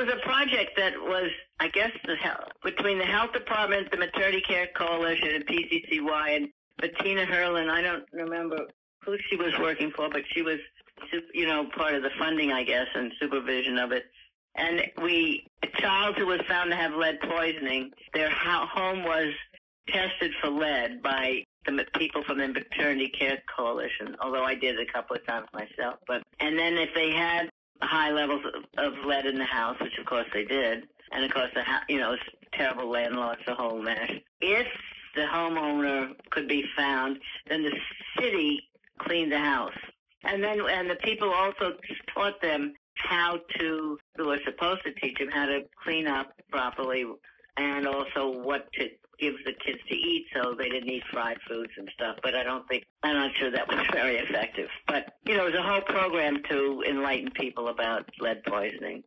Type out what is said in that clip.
was a project that was, I guess, between the Health Department, the Maternity Care Coalition, and PCCY, and Bettina Herlin. I don't remember who she was working for, but she was, part of the funding, I guess, and supervision of it. And a child who was found to have lead poisoning, their home was tested for lead by the people from the Maternity Care Coalition, although I did it a couple of times myself. And then if they had high levels of lead in the house, which of course they did, and of course it's terrible landlords, the whole mess. If the homeowner could be found, then the city cleaned the house, and the people also taught them they were supposed to teach them how to clean up properly, and also what to give the kids to eat so they didn't eat fried foods and stuff. But I'm not sure that was very effective. But, it was a whole program to enlighten people about lead poisoning.